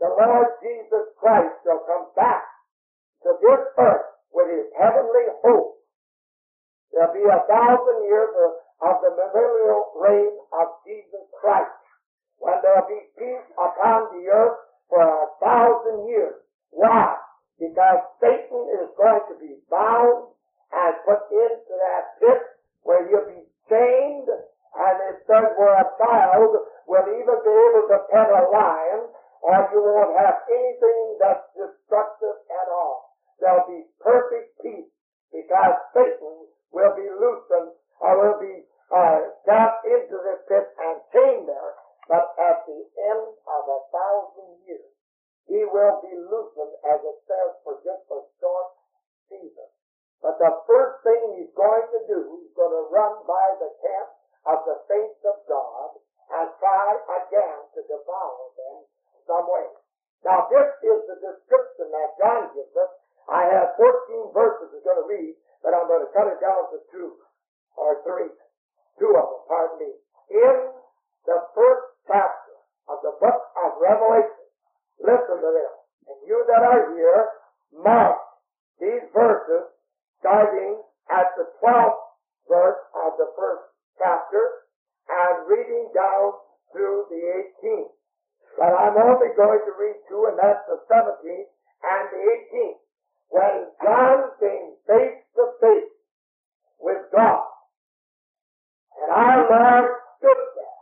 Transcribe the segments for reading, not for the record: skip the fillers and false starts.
the Lord Jesus Christ shall come back to this earth with his heavenly hope. There'll be 1,000 years of the millennial reign of Jesus Christ, when there'll be peace upon the earth for 1,000 years. Why? Because Satan is going to be bound and put into that pit where you'll be chained, and it says where a child will even be able to pet a lion, or you won't have anything that's destructive at all. There'll be perfect peace, because Satan will be loosened, or will be cast into the pit and chained there. But at the end of 1,000 years, he will be loosened, as it says, for just a short season. But the first thing he's going to do, he's going to run by the camp of the saints of God and try again to devour them some way. Now, this is the description that John gives us. I have 14 verses I'm going to read, but I'm going to cut it down to 2 or 3. 2 of them, pardon me. In the first chapter of the book of Revelation, listen to this. And you that are here, mark these verses starting at the 12th verse of the first chapter and reading down through the 18th. But I'm only going to read 2, and that's the 17th and the 18th. When John came face to face with God, and our Lord stood there,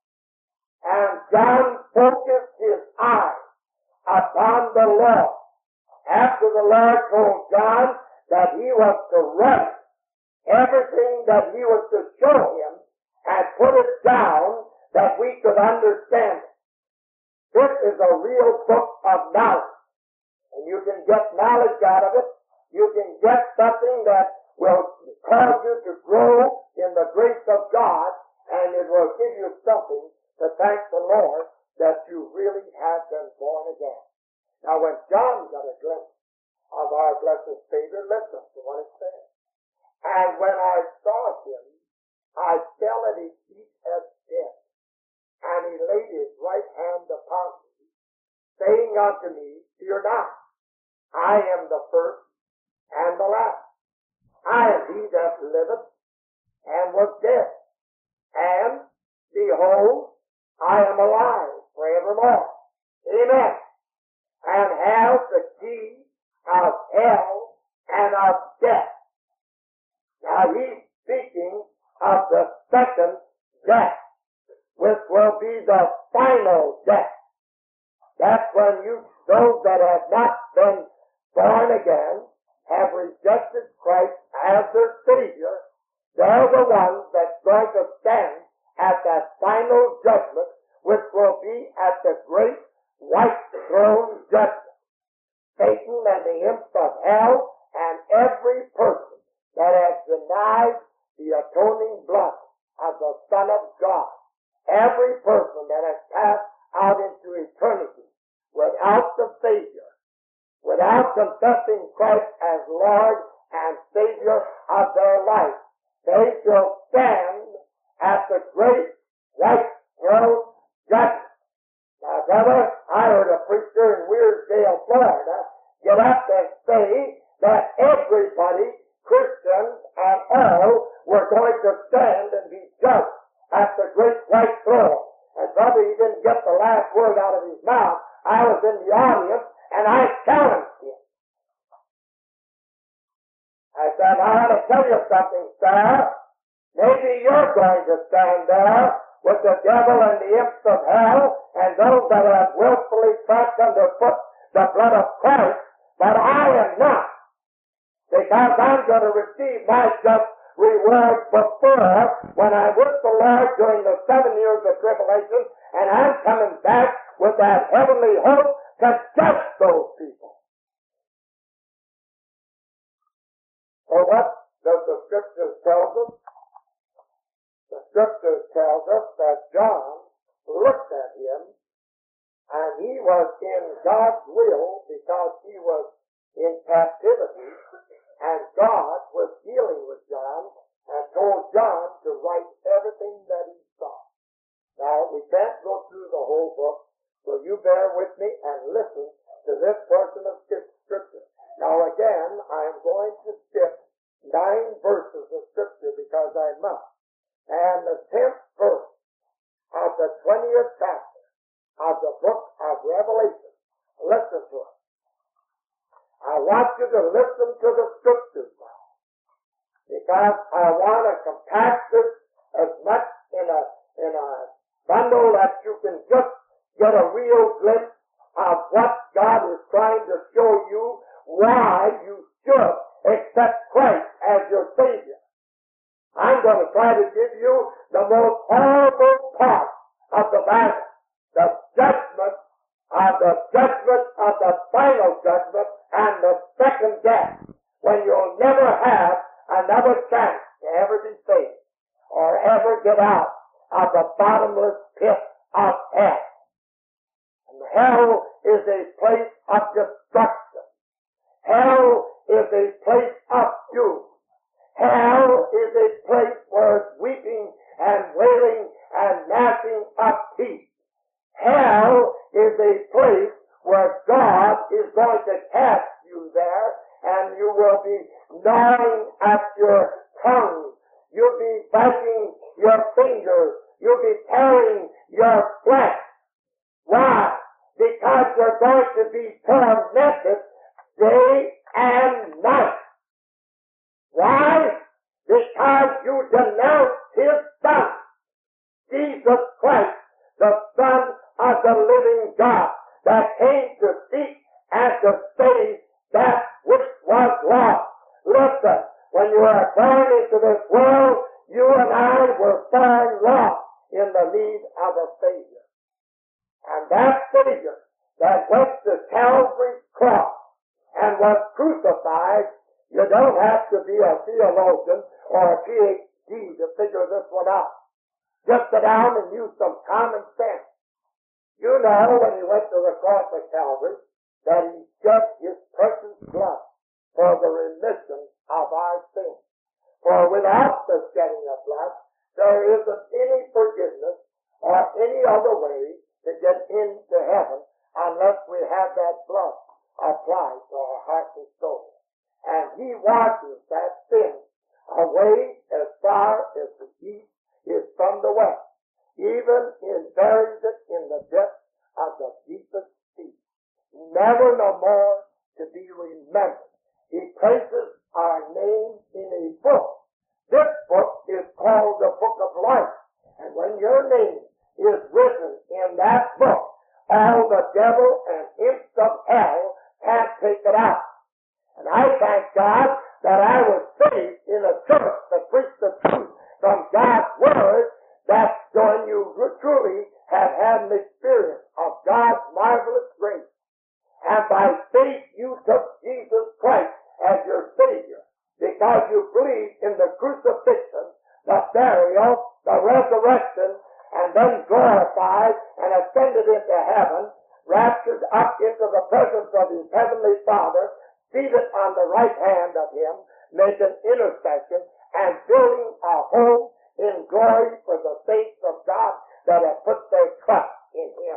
and John focused his eyes upon the Lord, after the Lord told John that he was to write everything that he was to show him and put it down that we could understand it. This is a real book of knowledge, and you can get knowledge out of it. You can get something that will cause you to grow in the grace of God, and it will give you something to thank the Lord that you really have been born again. Now, when John got a glimpse of our blessed Savior, listen to what it says. And when I saw him, I fell at his feet as dead. And he laid his right hand upon me, saying unto me, Fear not, I am the first and the last. I am he that liveth and was dead. And behold, I am alive forevermore. Amen. And have the key of hell and of death. Now he's speaking of the second death, which will be the final death. That's when those that have not been born again, have rejected Christ as their Savior, they're the ones that's going to stand at that final judgment, which will be at the great white throne judgment. Satan and the imps of hell and every person that has denied the atoning blood of the Son of God, every person that has passed out into eternity without the Savior, without confessing Christ as Lord and Savior of their life, they shall stand at the great white throne judgment. Now, brother, I heard a preacher in Weirsdale, Florida, get up and say that everybody, Christians and all, were going to stand and be judged at the great white throne. And brother, he didn't get the last word out of his mouth. I was in the audience, and I challenged him. I said, I want to tell you something, sir. Maybe you're going to stand there with the devil and the imps of hell and those that have willfully tramped underfoot the blood of Christ, but I am not, because I'm going to receive my just reward before when I'm with the Lord during the 7 years of tribulation, and I'm coming back with that heavenly hope to judge those people. So what does the Scriptures tell us? The Scriptures tells us that John looked at him, and he was in God's will because he was in captivity, and God was dealing with John and told John to write everything that he saw. Now, we can't go through the whole book, so you bear with me and listen. of Revelation. Listen to it. I want you to listen to the scriptures now, because I want to compact this as much in a bundle that you can just get a real glimpse of what God is trying to show you, why you should accept Christ as your Savior. I'm going to try to give you the most horrible part of the Bible, the judgment of the final judgment and the second death, when you'll never have another chance to ever be saved or ever get out of the bottomless pit of hell. And hell is a place of destruction. Hell is a place of doom. Hell is a place where it's weeping and wailing and gnashing of teeth. Hell is a place where God is going to cast you there, and you will be gnawing at your tongue. You'll be biting your fingers. You'll be tearing your flesh. Why? Because you're going to be tormented day and night. Why? Because you denounced His Son, Jesus Christ, the Son of the living God, that came to seek and to save that which was lost. Listen, when you are born into this world, you and I were born lost in the need of a Savior. And that Savior that went to Calvary's cross and was crucified, you don't have to be a theologian or a PhD to figure this one out. Just sit down and use some common sense. You know, when He went to the cross of Calvary, that He shed His precious blood for the remission of our sins. For without the shedding of blood, there isn't any forgiveness or any other way to get into heaven unless we have that blood applied to our heart and soul. And He washes that sin away as far as the east is from the west, even buries it in the depths of the deepest sea, never no more to be remembered. He places our name in a book. This book is called the Book of Life. And when your name is written in that book, all the devil and imps of hell can't take it out. And I thank God that I was saved in a church that preached the truth from God's Word, that when you truly have had an experience of God's marvelous grace, and by faith you took Jesus Christ as your Savior, because you believed in the crucifixion, the burial, the resurrection, and then glorified and ascended into heaven, raptured up into the presence of His Heavenly Father, seated on the right hand of Him, making intercession and building a home in glory for the saints of God that have put their trust in Him.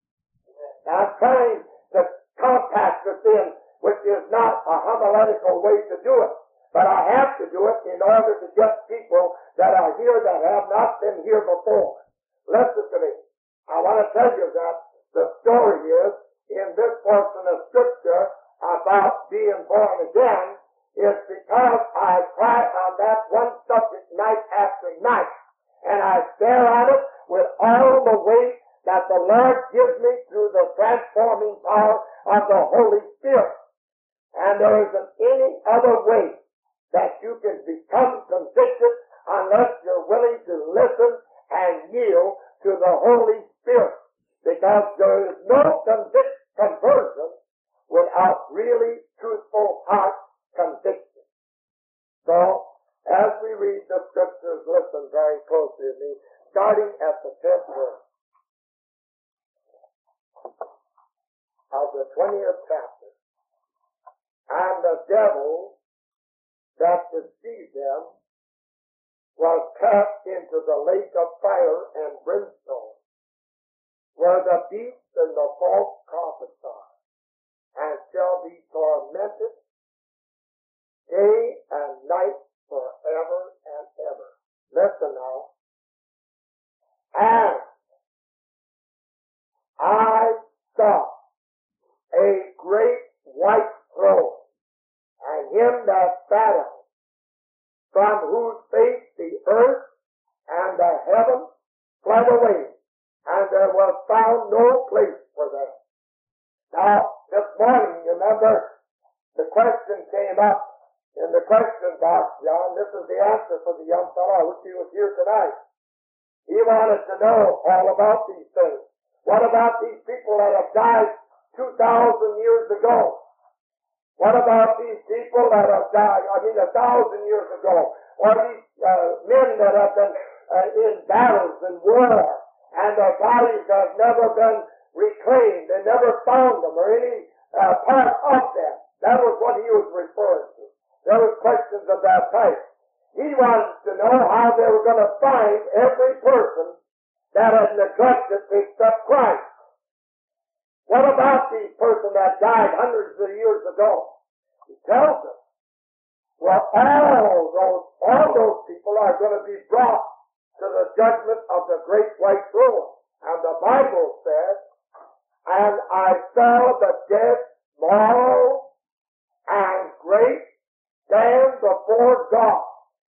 Now, I'm trying to compact this in, which is not a homiletical way to do it, but I have to do it in order to get people that are here that have not been here before. Listen to me. I want to tell you that the story is, in this portion of Scripture about being born again, is because I try on that one subject night after night, and I stare at it with all the weight that the Lord gives me through the transforming power of the Holy Spirit. And there isn't any other way that you can become convicted unless you're willing to listen and yield to the Holy Spirit, because there is no conversion without really truthful heart conviction. So, as we read the Scriptures, listen very closely to me, starting at the 10th verse of the 20th chapter. And the devil that deceived them was cast into the lake of fire and brimstone, where the beast and the false prophets are, and shall be tormented day and night forever and ever. Listen now. And I in that battle, from whose face the earth and the heaven fled away, and there was found no place for them. Now, this morning, you remember, the question came up in the question box, John. This is the answer for the young fellow. I wish he was here tonight. He wanted to know all about these things. What about these people that have died 2,000 years ago? What about these people that have died, 1,000 years ago? Or these men that have been in battles and war, and their bodies have never been reclaimed. They never found them or any part of them. That was what he was referring to. There were questions of that type. He wanted to know how they were going to find every person that had neglected to accept Christ. What about the person that died hundreds of years ago? He tells us, well, all those people are going to be brought to the judgment of the great white throne. And the Bible says, and I saw the dead, small and great, stand before God.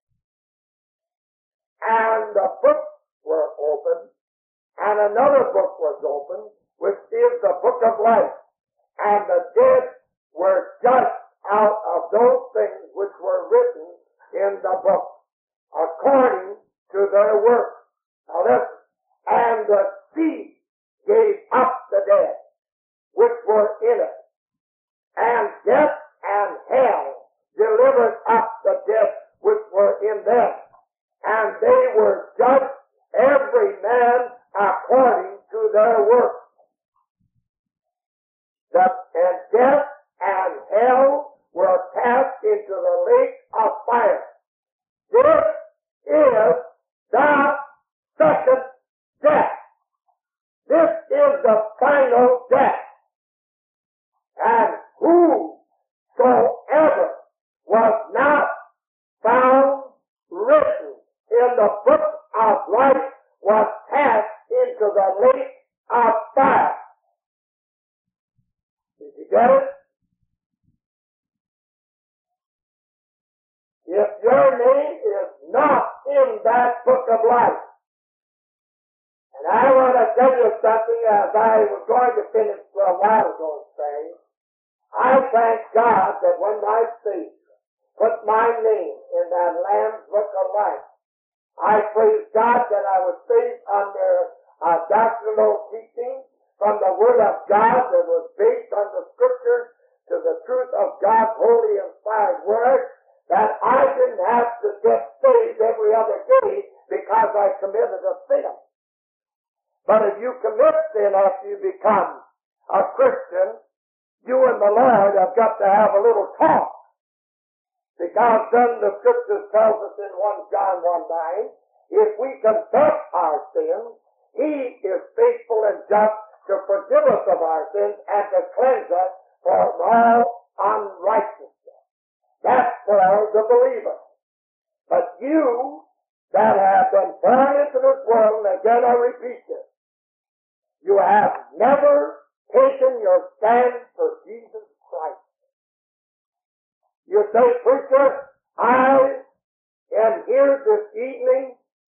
And the books were opened, and another book was opened, which is the book of life. And the dead were judged out of those things which were written in the book, according to their works. Now listen, and the sea gave up the dead which were in it, and death and hell delivered up the dead which were in them, and they were judged every man according to their works. And death and hell were cast into the lake of fire. This is the second death. This is the final death. And whosoever was not found written in the book of life was cast into the lake of fire. Did you get it? If your name is not in that book of life, and I want to tell you something as I was going to finish a while ago saying, I thank God that when my Savior put my name in that Lamb's book of life, I praise God that I was saved under a doctrinal teaching from the Word of God that was based on the Scriptures to the truth of God's holy inspired Word, that I didn't have to get saved every other day because I committed a sin. But if you commit sin after you become a Christian, you and the Lord have got to have a little talk. Because then the Scriptures tells us in 1 John 1:9, if we confess our sins, He is faithful and just to forgive us of our sins and to cleanse us from all unrighteousness. That's for the believer. But you that have been born into this world, and again I repeat this, you have never taken your stand for Jesus Christ. You say, preacher, I am here this evening.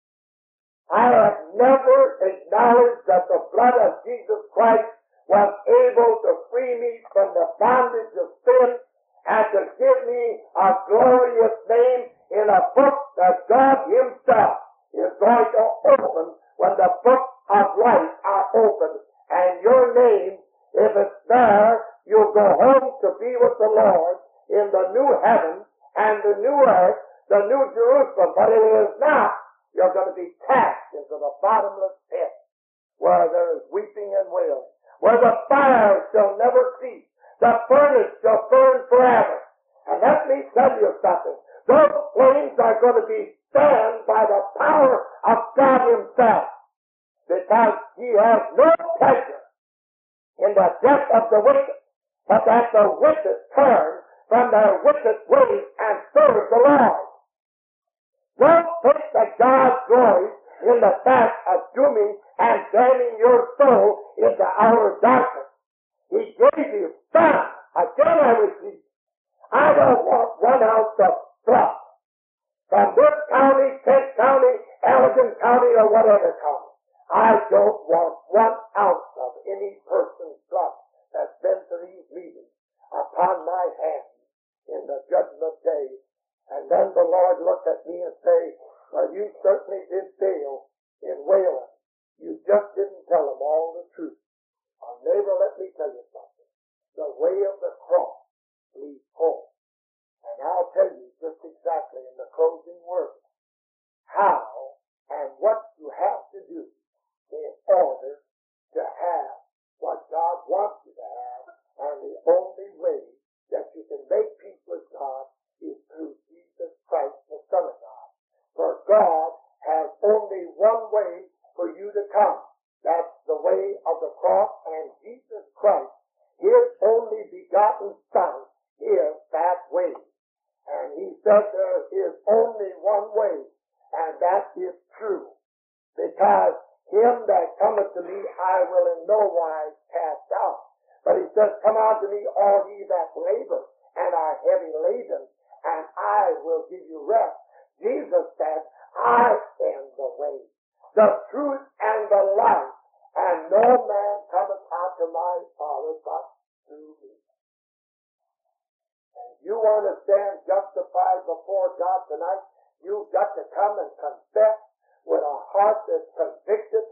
I have never acknowledged that the blood of Jesus Christ was able to free me from the bondage of sin and to give me a glorious name in a book that God Himself is going to open when the books of life are opened. And your name, if it's there, you'll go home to be with the Lord in the new heaven and the new earth, the new Jerusalem. But if it is not, you're going to be cast into the bottomless pit where there is weeping and wailing, where the fire shall never cease, the furnace shall burn forever. And let me tell you something. Those flames are going to be fanned by the power of God Himself, because He has no pleasure in the death of the wicked, but that the wicked turn from their wicked ways and serve the Lord. Don't think that God's glory in the fact of dooming and damning your soul into outer darkness. He gave you Son. Again I repeat, I don't want 1 ounce of fluff from this county, Kent County, Allegan County, or whatever county. I don't want 1 ounce of any person's blood that's been to these meetings upon my hands in the judgment day. And then the Lord looked at me and say, well, you certainly did fail in wailing. You just didn't tell them all the truth. Our neighbor, let me tell you something. The way of the cross leads home. And I'll tell you just exactly in the closing words how and what you have to do in order to have what God wants you to have. And the only way that you can make peace with God is through Jesus Christ, the Son of God. For God has only one way for you to come. That's the way of the cross, and Jesus Christ, His only begotten Son, is that way. And He said there is only one way, and that is true. Because him that cometh to me I will in no wise cast out. But He says, come unto me all ye that labor and are heavy laden, and I will give you rest. Jesus said, I am the way, the truth, and the life, and no man cometh unto my Father but through me. And you want to stand justified before God tonight, you've got to come and confess with a heart that's convicted,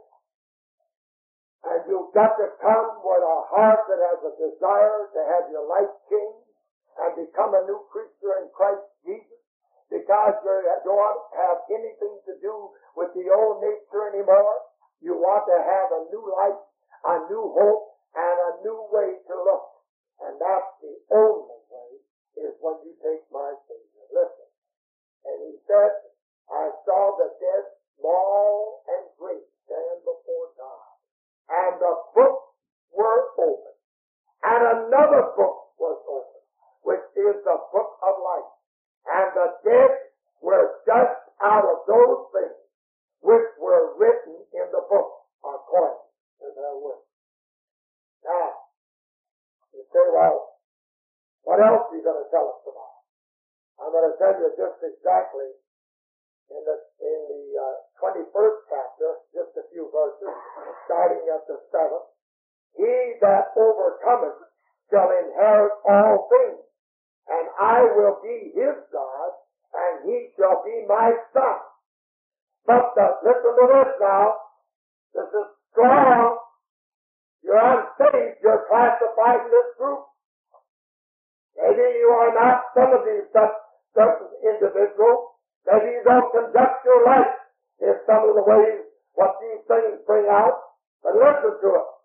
and you've got to come with a heart that has a desire to have your life changed and become a new creature in Christ Jesus, because you don't have anything to do with the old nature anymore. You want to have a new life, a new hope, and a new way to look. And that's the only way, is when you take my Savior. Listen. And He said, I saw the dead, small and great, stand before God. And the books were opened. And another book was opened, which is the book of life. And the dead were judged out of those things which were written in the book according to their works. Now, you say, well, what else are you going to tell us about? I'm going to tell you just exactly in the 21st chapter, just a few verses, starting at the 7th. He that overcometh shall inherit all things, and I will be his God, and he shall be my son. But listen to this now. This is strong. You're unsaved. You're classified in this group. Maybe you are not some of these certain individuals. Maybe you don't conduct your life in some of the ways what these things bring out. But listen to it.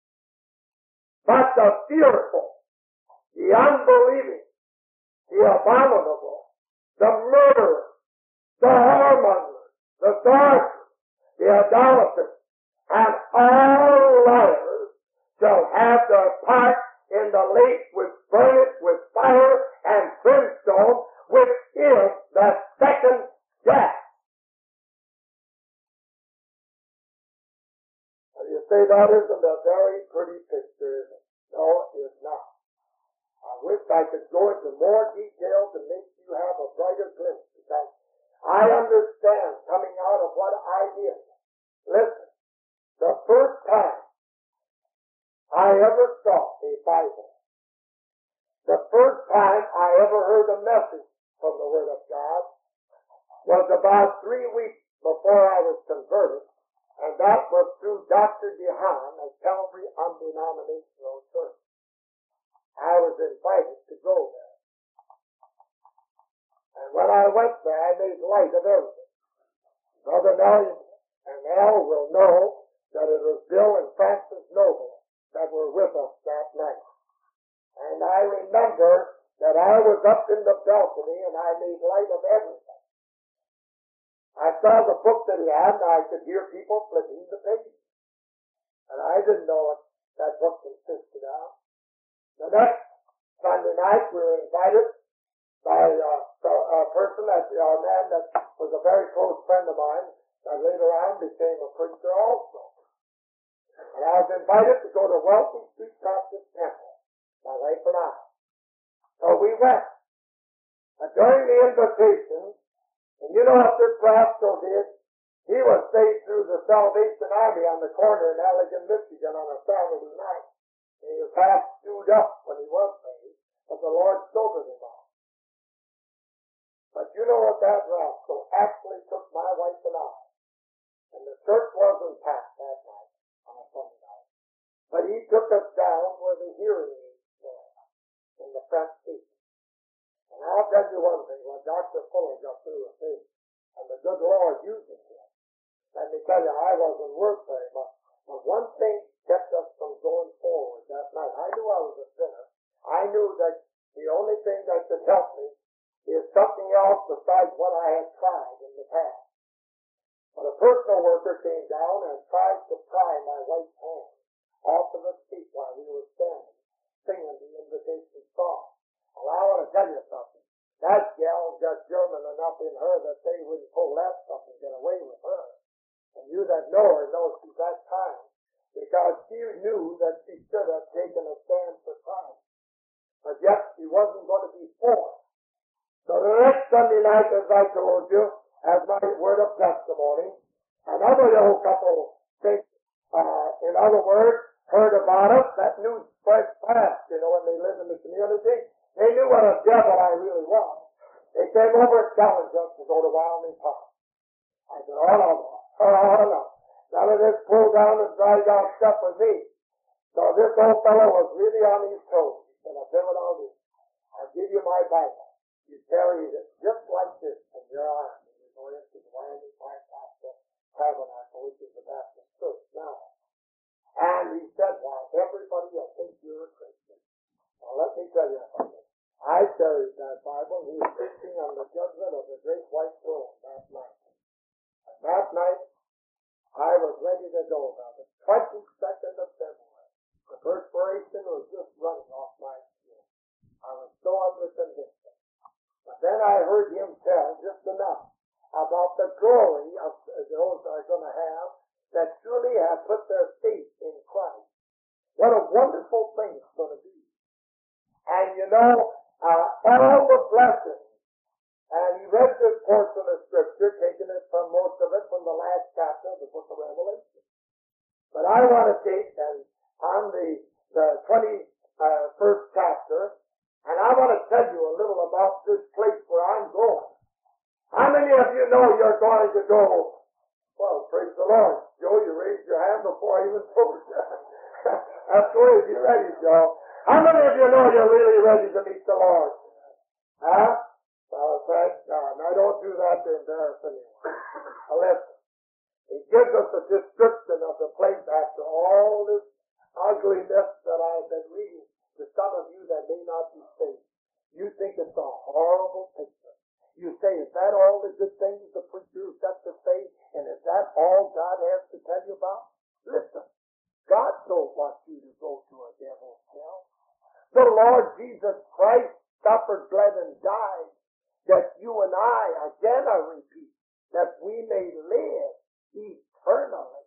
But the fearful, the unbelieving, the abominable, the murderer, the whoremongers, the sorcerers, the idolaters, and all liars shall have their part in the lake which burneth with fire and brimstone, which is the second death. Now you say that isn't a very pretty picture, is it? No, it is not. I wish I could go into more detail to make you have a brighter glimpse, because I understand coming out of what I did. Listen, the first time I ever saw a Bible, the first time I ever heard a message from the Word of God was about 3 weeks before I was converted, and that was through Dr. DeHaan of Calvary Undenominational Church. I was invited to go there. And when I went there, I made light of everything. Brother Nell and Al will know that it was Bill and Francis Noble that were with us that night. And I remember that I was up in the balcony and I made light of everything. I saw the book that he had, and I could hear people flipping the pages. And I didn't know what that book consisted of. The next Sunday night, we were invited by a person, a man that was a very close friend of mine, that later on became a preacher also. And I was invited to go to Wealthy Street Baptist Temple, my wife and I. So we went. But during the invitation, and you know what this rascal did? He was saved through the Salvation Army on the corner in Allegan, Michigan on a Saturday night. And he was half stewed up when he was saved, but the Lord sobered him up. But you know what that rascal actually took my wife and I. And the church wasn't packed that night on a Sunday night. But he took us down where the hearing aids were, in the front seat. And I'll tell you one thing, when Dr. Fuller got through with me, and the good Lord using him, let me tell you, I wasn't worth very much. But one thing kept us from going forward that night. I knew I was a sinner. I knew that the only thing that could help me is something else besides what I had tried in the past. But a personal worker came down and tried to pry my wife's hand off of the seat while we were standing, singing the invitation song. Well, I want to tell you something. That gal got German enough in her that they wouldn't pull that stuff and get away with her. And you that know her know she's that kind, because she knew that she should have taken a stand for Christ. But yet she wasn't going to be forced. So the next Sunday night, as I told you, as my word of testimony, another little couple think, in other words, heard about us. That news spread fast, you know, when they live in the community. They knew what a devil I really was. They came over and challenged us to go to Wyoming Park. I said, oh no. None of this pull down and drag out stuff with me. So this old fellow was really on his toes. He said, I'll tell you what I'll do. I'll give you my Bible. You carry it just like this in your arm. And you go into the Wyoming Park Tabernacle, which is the Baptist church now. And he said, well, everybody will think you're a Christian. Well, let me tell you something. I carried that Bible. He was preaching on the judgment of the great white throne that night. And that night, I was ready to go. Now, the 22nd of February, the perspiration was just running off my skin. I was so under conviction. But then I heard him tell just enough about the glory of those that are going to have that truly have put their faith in Christ. What a wonderful thing it's going to be. And you know, all the blessings. And he read this portion of Scripture, taking it from most of it from the last chapter of the book of Revelation. But I want to take, and on the 21st chapter, and I want to tell you a little about this place where I'm going. How many of you know you're going to go? Well, praise the Lord. Joe, you raised your hand before I even told you. That's the way you're ready, Joe. How many of you know you're really ready to meet the Lord? Huh? Well, thank God. And I don't do that to embarrass anyone. Now listen. It gives us a description of the place after all this ugliness that I've been reading. To some of you that may not be saved, you think it's a horrible picture. You say, is that all the good things the preacher has got to say? And is that all God has to tell you about? Listen, God don't want you to go to a devil's hell. The Lord Jesus Christ suffered, bled, and died that you and I, again I repeat, that we may live eternally.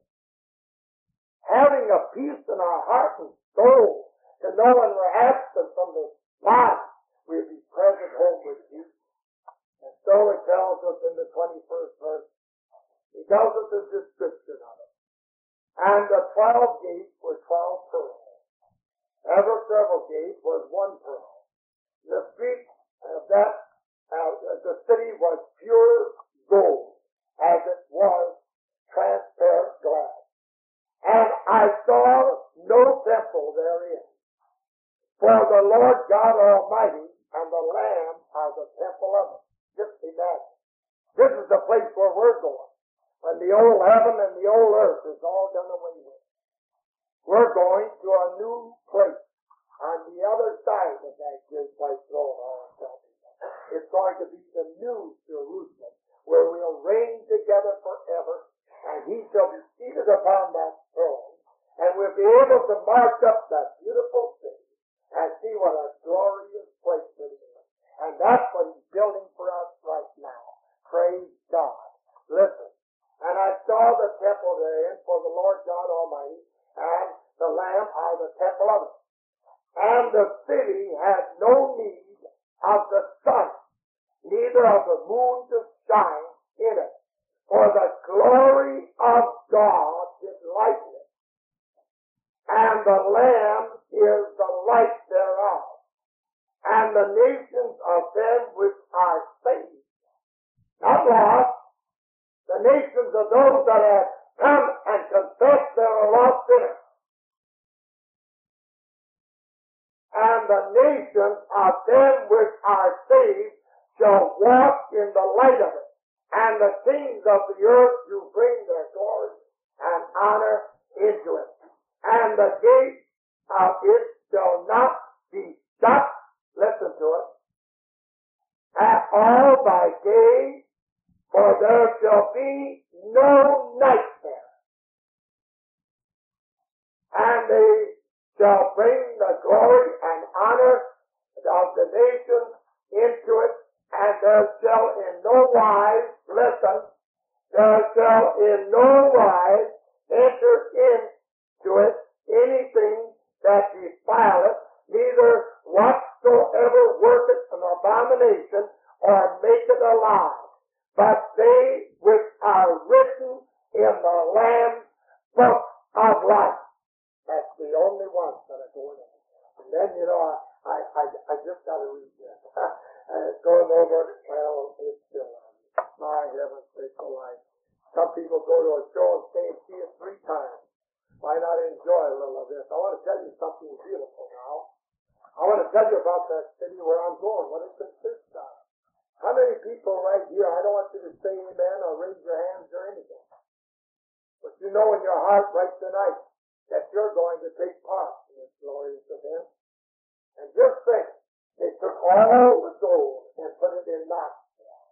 Having a peace in our heart and soul, to know when we're absent from this body, we'll be present home with you. And so it tells us in the 21st verse, it tells us a description of it. And the 12 gates were 12 pearls. Every several gate was one pearl. The street of the city was pure gold, as it was transparent glass. And I saw no temple therein. For the Lord God Almighty and the Lamb are the temple of it. Just imagine. This is the place where we're going. When the old heaven and the old earth is all done away with. We're going to a new place on the other side of that great white throne. It's going to be the new Jerusalem, where we'll reign together forever, and he shall be seated upon that throne, and we'll be able to mark up that beautiful city and see what a glorious place it is. And that's what he's building for us right now. Praise God. Listen. And I saw the temple therein for the Lord God Almighty, and the Lamb are the temple of it. And the city had no need of the sun, neither of the moon to shine in it. For the glory of God did lighten it, and the Lamb is the light thereof, and the nations of them which are saved, not lost, the nations of those that have come and confessed they are lost sinners, and the nations of them which are saved shall walk in the light of it, and the kings of the earth do bring their glory and honor into it. And the gate of it shall not be shut, listen to it, at all by day, for there shall be no night there. And they shall bring the glory and honor of the nations into it, and there shall in no wise, listen, there shall in no wise enter into it anything that defileth, neither whatsoever worketh an abomination or maketh a lie, but they which are written in the Lamb's book of life. That's the only ones that are going in. And then, I just got to read this. Going over, well, it's still on. My heavens, it's so life. Some people go to a show and stay and see it 3 times. Why not enjoy a little of this? I want to tell you something beautiful now. I want to tell you about that city where I'm going, what it consists of. How many people right here, I don't want you to say amen or raise your hands or anything, but you know in your heart right tonight that you're going to take part in this glorious event. And just think, they took all the gold and put it in Knoxville.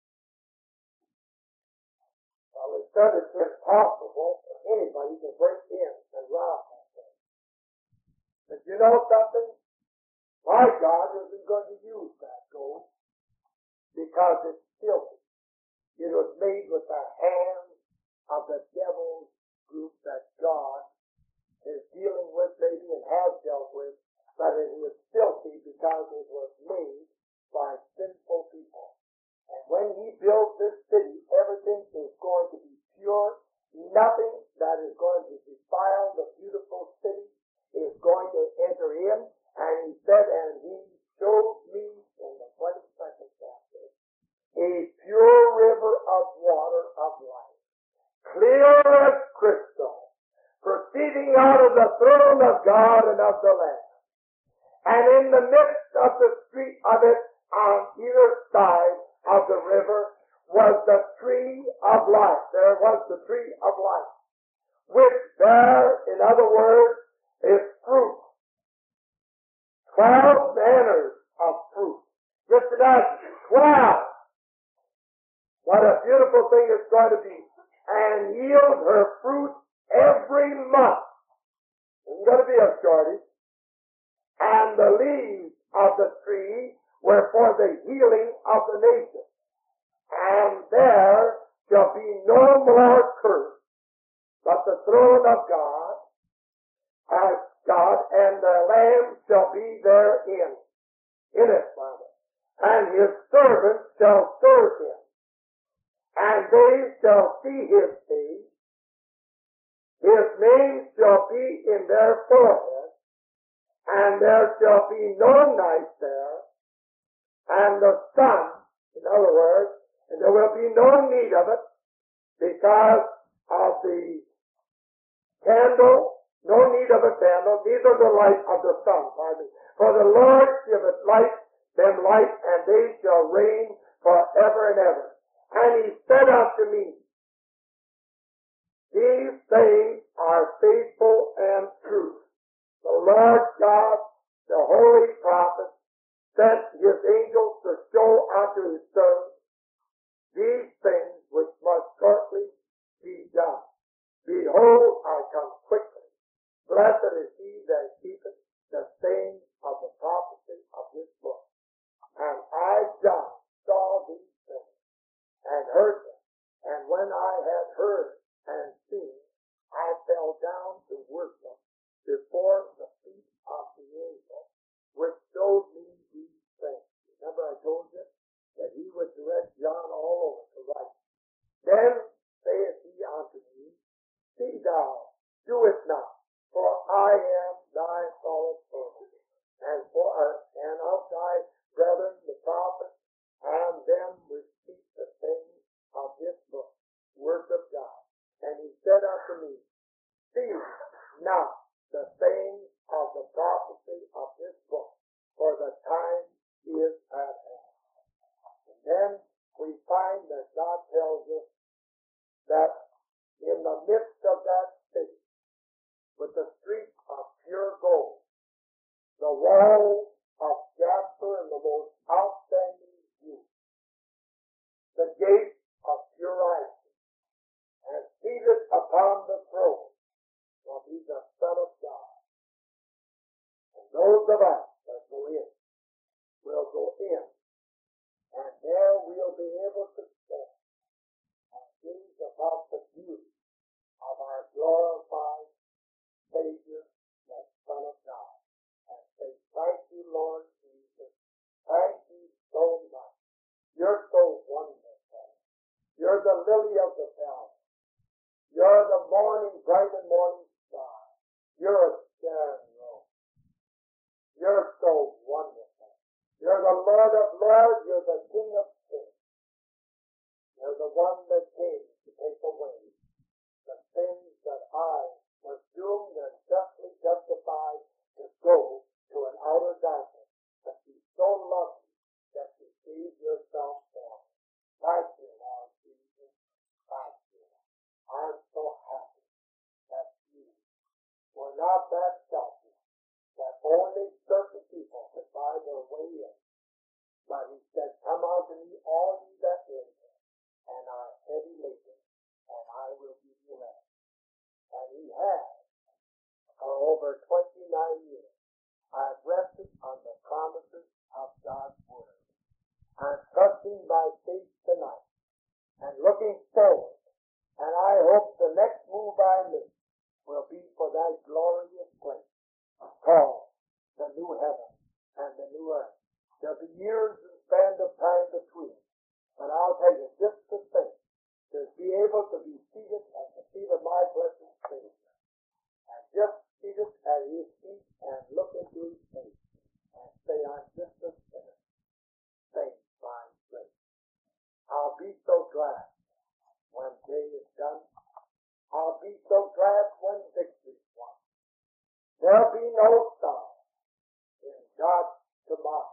Well, they said it's impossible for anybody to break in and rob that thing. But you know something? My God isn't going to use that gold because it's filthy. It was made with the hands of the devil's group that God is dealing with maybe and has dealt with, but it was filthy because it was made by sinful people. And when he builds this city, everything is going to be pure. Nothing that is going to defile the beautiful city is going to enter in. And he said, and he showed me in the 22nd chapter, a pure river of water of life, clear as crystal, proceeding out of the throne of God and of the Lamb. And in the midst of the street of it, on either side of the river, was the tree of life. There was the tree of life, which there, in other words, is fruit. 12 manners of fruit. Just imagine, 12. What a beautiful thing it's going to be. And yield her fruit every month. It's going to be a shortage. And the leaves of the tree were for the healing of the nation. And there shall be no more curse, but the throne of God, as God, and the Lamb shall be therein, in it, Father. And his servants shall serve him, and they shall see his face. His name shall be in their forehead, and there shall be no night there, and the sun, in other words, and there will be no need of it, because of the candle, no need of a candle, neither the light of the sun, pardon me. For the Lord giveth light, them light, and they shall reign forever and ever. And he said unto me, these things are faithful and true. The Lord God, the holy prophet, sent his angels to show unto his servants these things which must shortly be done. Behold, I come quickly. Blessed is he that keepeth the saying of the prophecy of this book. And I, John, saw these things and heard them. And when I had heard and seen, I fell down to worship before the feet of the angel, which showed me these things. Remember I told you that he tells us that in the midst of that city, with the streets of pure gold, the walls of jasper and the most outstanding beauty, the gates of pure iron, and seated upon the throne will be the Son of God. And those of us that go in will go in, and there we'll be able to stand and gaze about the beauty of our glorified Savior, the Son of God, and say, thank you, Lord Jesus. Thank you so much. You're so wonderful. You're the lily of the valley. You're the morning, bright and morning star. You're a Sharon rose. You're so wonderful. You're the Lord of lords. You're the King of kings. You're the one that came to take away the sins that I was doomed and justly justified to go to an outer darkness. But you so loved me that you gave yourself for me. Thank you, Lord Jesus. Thank you. I'm so happy that you were not that selfish, that only certain people could find their way in. But he said, come unto me, all ye that labor and are heavy laden, and I will give you rest. And he has, for over 29 years, I've rested on the promises of God's Word. I'm trusting by faith tonight and looking forward, and I hope the next move I make will be for that glorious place called the new heaven and the new earth. There'll be years and span of time between, but I'll tell you, just to think, to be able to be seated at the feet of my blessed Savior, and just seated at his feet and look into his face and say, I'm just a sinner, saved by grace. I'll be so glad when day is done. I'll be so glad when victory is won. There'll be no sorrow in God's tomorrow.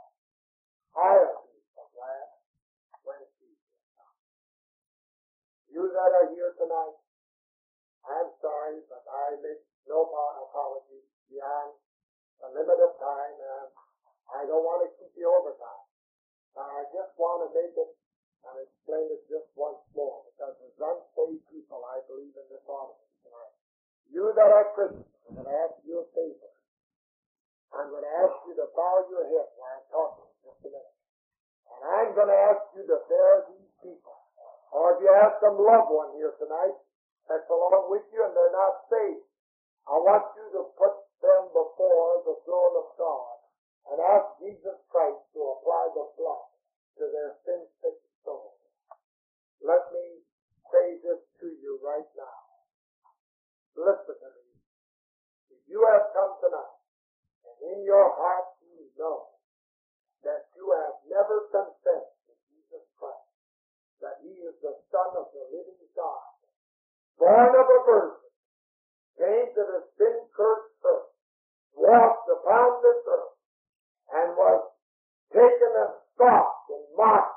I'll be so glad when Jesus comes. You that are here tonight, I'm sorry, but I make no apology beyond the limit of time, and I don't want to keep you overtime. I just want to make it and explain it just once more, because there's unsaved people, I believe, in this audience tonight. You that are Christians, I'm going to ask you a favor. I'm going to ask you to bow your head while I'm talking in just a minute. And I'm going to ask you to bear these people. Or if you have some loved one here tonight that's along with you and they're not saved, I want you to put them before the throne of God and ask Jesus Christ to apply the blood to their sin-sick souls. Let me say this to you right now. Listen to me. If you have come tonight, and in your heart you know that you have never confessed to Jesus Christ, that he is the Son of the living God, born of a virgin, came to the sin-cursed earth, walked upon this earth, and was taken and scoffed and mocked.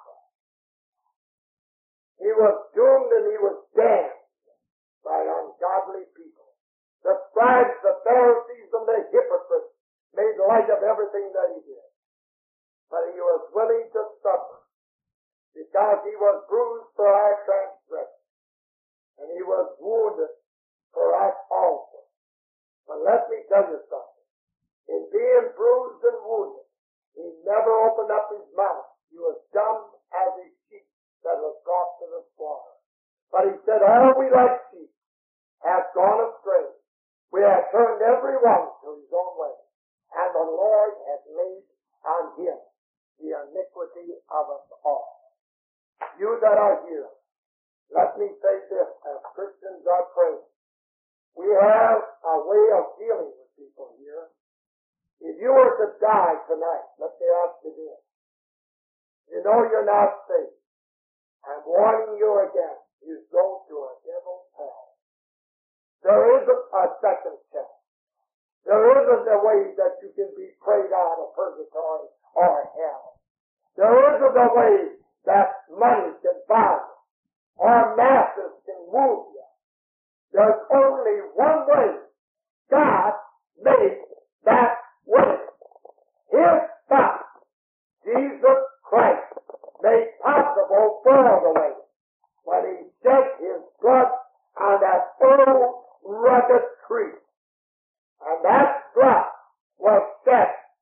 He was doomed and he was damned by ungodly people. The scribes, the Pharisees, and the hypocrites made light of everything that he did. But he was willing to suffer because he was bruised for our transgression, and he was wounded for us also. But let me tell you something. In being bruised and wounded, he never opened up his mouth. He was dumb as a sheep that was brought to the slaughter. But he said, all we like sheep have gone astray. We have turned every one to his own way, and the Lord has laid on him the iniquity of us all. You that are here, let me say this, as Christians are praying. We have a way of dealing with people here. If you were to die tonight, let me ask you this. You know you're not saved. I'm warning you again. You go to a devil's hell. There isn't a second chance. There isn't a way that you can be prayed out of purgatory or hell. There isn't a way that money can buy you.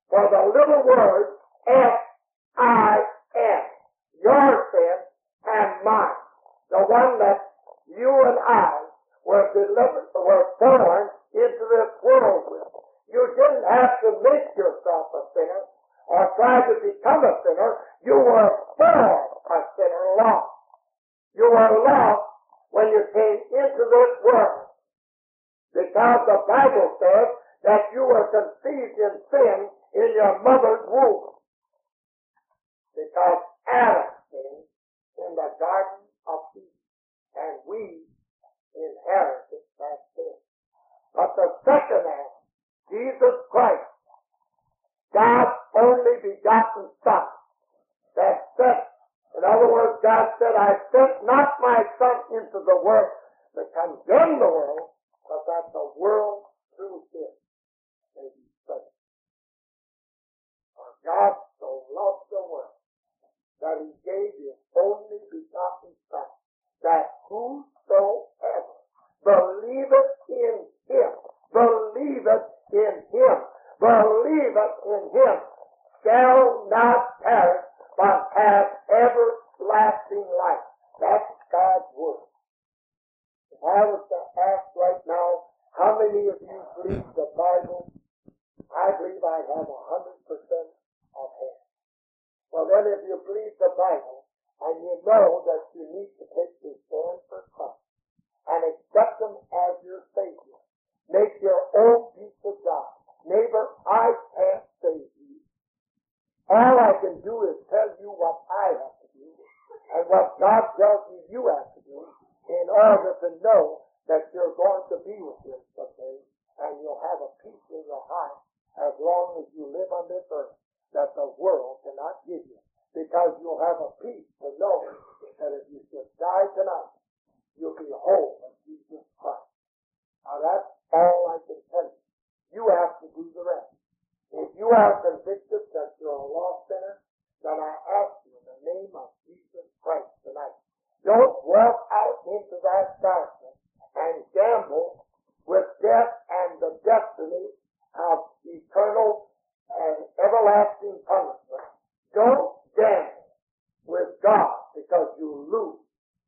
for the little word S-I-N, your sin and mine, the one that you and I were born into this world with. You didn't have to make yourself a sinner or try to become a sinner. You were born a sinner lost. You were lost when you came into this world, because the Bible says that you were conceived in sin in your mother's womb, because Adam sinned in the Garden of Eden, and we inherited that sin. But the second Adam, Jesus Christ, God's only begotten Son, that sent, in other words, God said, I sent not my Son into the world to condemn the world, but that the world through him may be saved. For God so loved the world that he gave his only begotten Son, that whosoever believeth in him, shall not perish, but have everlasting life. That's God's word. If I was to ask right now, how many of you believe the Bible? I believe I have 100% of hands. Well then, if you believe the Bible, and you know that you need to take your stand for Christ, and accept him as your Savior, make your own peace with God. Neighbor, I can't save you. All I can do is tell you what I have to do, and what God tells me you have to do, in order to know that you're going to be with him someday, and you'll have a peace in your heart as long as you live on this earth that the world cannot give you. Because you'll have a peace to know that if you should die tonight, you'll be home with Jesus Christ. Now that's all I can tell you. You have to do the rest. If you are convicted that you're a lost sinner, then I ask you in the name of Jesus Christ tonight, don't walk out into that darkness and gamble with death and the destiny of eternal and everlasting punishment. Don't gamble with God because you lose.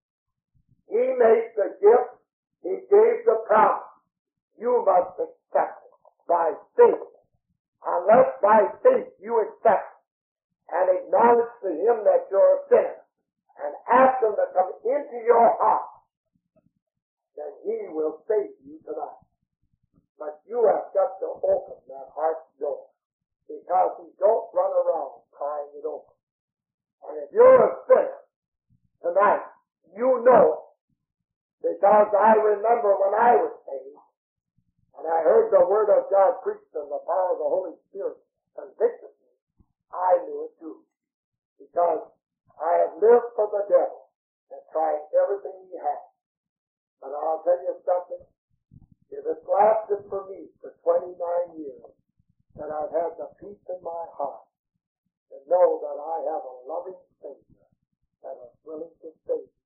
He made the gift. He gave the promise. You must accept it by faith. Unless by faith you accept it and acknowledge to him that you're a sinner and ask him to come into your heart, then he will save you tonight. But you have got to open that heart's door, because he don't run around prying it open. And if you're a sinner tonight, you know it. Because I remember when I was saved, and I heard the Word of God preached and the power of the Holy Spirit convicted me, I knew it too. Because I had lived for the devil and tried everything he had. But I'll tell you something. If it's lasted for me for 29 years, then I've had the peace in my heart to know that I have a loving Savior that is willing to save me.